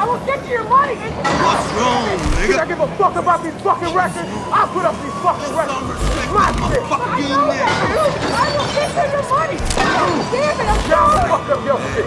I will get you your money. What's wrong, nigga? I give a fuck about these fucking records. I'll put up these fucking records. It's my shit. I know that, dude. I will get you your money. Damn it, I'm sorry. Fuck up your shit.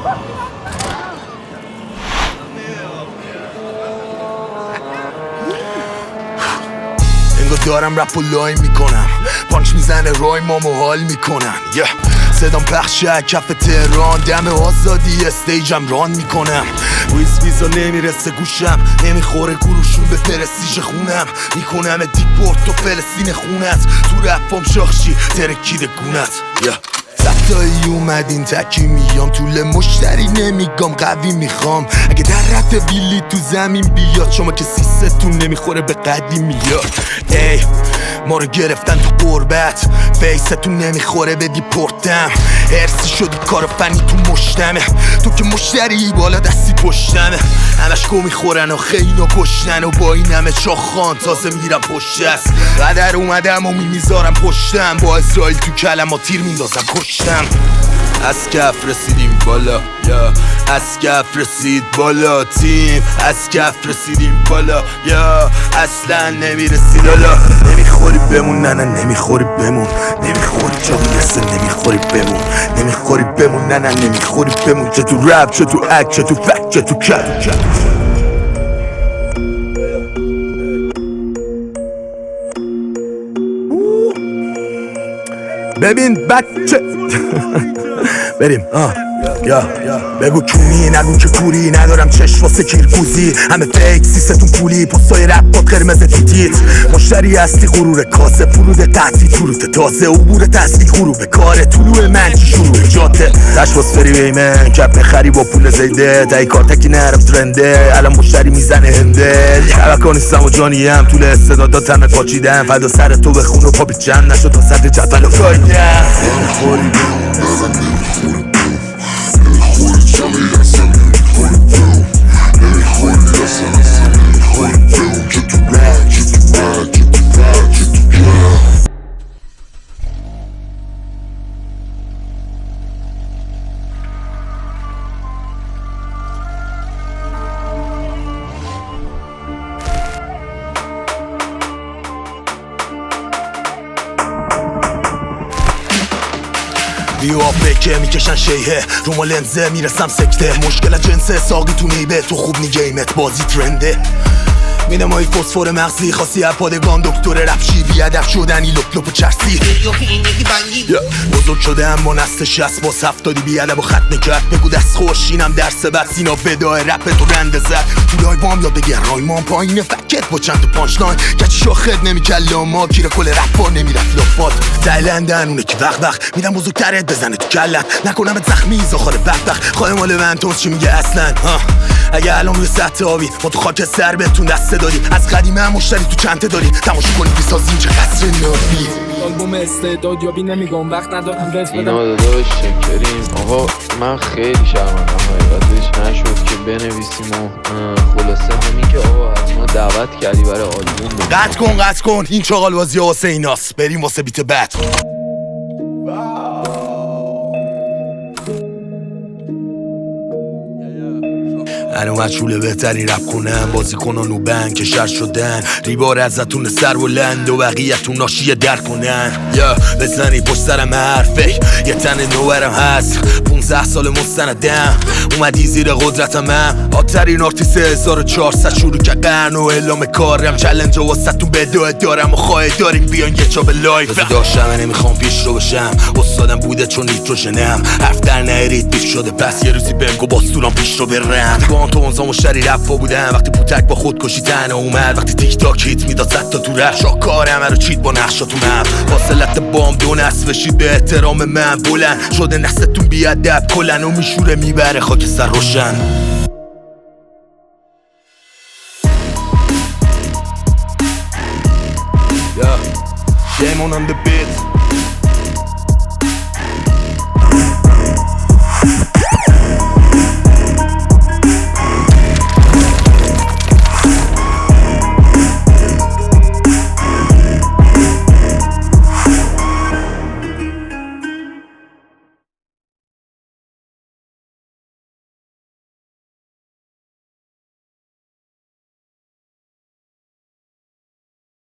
انگار دارم رپ و لاین میکنم، پانچ میزنه رای مامو حال میکنن. صدام پخشه کف تهران، دم آزادی استیجم ران میکنم. ویزا نمیرسه گوشم، نمیخوره گروشون به پرستیژ خونم. میکنم دیپورت و فلسطین خونت، تو رپام شاخشی ترکیده گونت. ستایی اومدین تکی میام، طول مشتری نمیگم قوی میخوام. اگه در رد بیلی تو زمین بیاد، شما که سیستون نمیخوره به قدیمی میاد. ای ما رو گرفتن تو قربت، فیستون نمیخوره به دیپورتم. هرسی شدی کار فنی تو مشتمه، تو که مشتری بالا دستی پشتمه. همش گو میخورن و خیلی کشتن و با این همه چاخان تازه میرم پشت است. قدر اومدم و میذارم پشتم، با اسرائیل تو کلم تیر میندازم کشتم. از کف رسیدیم بالا، یا از کف رسید بالا تیم، از کف رسیدیم بالا، یا اصلا نمیرسید حالا. نمیخوری بمون، نه نمیخوری بمون، نمیخوری جا میرسه، نمیخوری بمون، نمیخوری بمون، نه نمیخوری بمون. چه تو رپ، چه تو اک، چه تو فک، چه تو کت. ببین بچه بریم یا بگو کونی، نگو که کوری، ندارم چشم واسه کیرکوزی. همه فیک سیستون پولی، پستای رپ با قرمز تیتیت. مشتری اصلی غرور کاسه، فرود تحتی تروت تازه، عبور تحصیل غروب کاره، طلوع منچی شروع جاده. تشباس فری بیمن کپ خری با پول زیده، تایی کارتکی نرم ترنده، الان مشتری میزنه هنده. شبکانیستم و جانیم، طول استعدادات همه پاچیدم. فدا سر تو بخون و پا بیچن نشد تا صد جدول و فایدم. نمیخوری بیو آفکه میکشن شیهه رو ما لنزه، میرسم سکته. مشکل جنسه ساقی تو نیبه، تو خوب نیگیمت بازی ترنده. میدم های فسفور مغزی، خاصی اپادگان دکتر رفشی، بیادف شدنی لپ لپ و چرسی. بزرگ شده اما نست 60 با 70 بیادب و ختم کرد. بگو دست خوشینم درس بد، سینا بدای رپ تو رنده زد. پولای بام یاد بگیر رایمان پایین فکت با چند تا پانچ لاین. کچی شاخد نمیکل ما کیر کل رپا نمیرفت لفات. زیلندن اونه که وقت میدم بزرگترت بزنه تو کلت، نکنم زخمی زاخار بدبخت. خواهی مال ونتوس چی میگه اصلا؟ اگه الان روی سطح آبی ما تو خاک سر بهتون دسته داری. از قدیمه هم مشتری تو چنته داری، تماشا کنی بیسازیم چه قصر نابی. آلبوم استعداد یابی نمیگم، وقت ندارم رس بدم. اینا داداش شکریم. آقا من خیلی شرمندم حقیقتش نشد که بنویسیم و خلاصه همین که آقا از ما دعوت کردی برای آلبوم بود. قطع کن این چاقال بازی واسه ایناست. بریم واسه بیت بد. اومد شوله بهتری رپ کنم، بازی کنن و بند که شر شدن. ریبار ازتون سر بلند و بقیه‌تون ناشیه در کنن. یا بزنی پشت سرم حرفه، یه تن نوورم هست. 15 سال مستندم، اومدی زیر قدرتم. آترین آرتیست 1400 شروع که قرن و اعلام کارم. چلنج و واسه‌تون بداعه دارم و خواهد داریم بیان یه چا به لایف. داشتم نمیخوام پیش رو بشم، استادم بوده چون نیتروژنم. حرف در نهرید بیش شده، پس یه روزی بگو باستونم پیش رو برم. تو اونزا مشتری رفا بودم، وقتی پوتک با خودکشی تنها اومد. وقتی تیک تاک هیت میداد زد تا تو رفت، شاکارم رو چید با نقشاتون هم. فاصلت بام دو نصف بشید به احترام من بلند شده. نسلتون بیادب کلن و میشوره میبره خاک سر روشن. Shame on the beat.